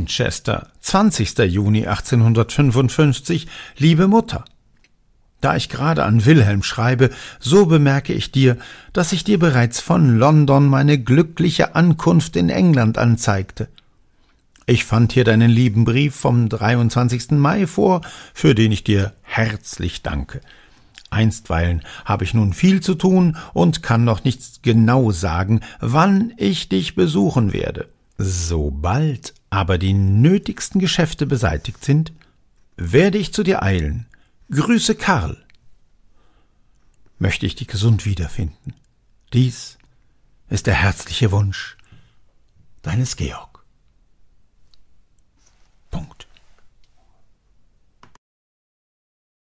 Manchester, 20. Juni 1855, liebe Mutter. Da ich gerade an Wilhelm schreibe, so bemerke ich dir, dass ich dir bereits von London meine glückliche Ankunft in England anzeigte. Ich fand hier deinen lieben Brief vom 23. Mai vor, für den ich dir herzlich danke. Einstweilen habe ich nun viel zu tun und kann noch nicht genau sagen, wann ich dich besuchen werde. Sobald aber die nötigsten Geschäfte beseitigt sind, werde ich zu dir eilen. Grüße Karl. Möchte ich dich gesund wiederfinden. Dies ist der herzliche Wunsch deines Georg.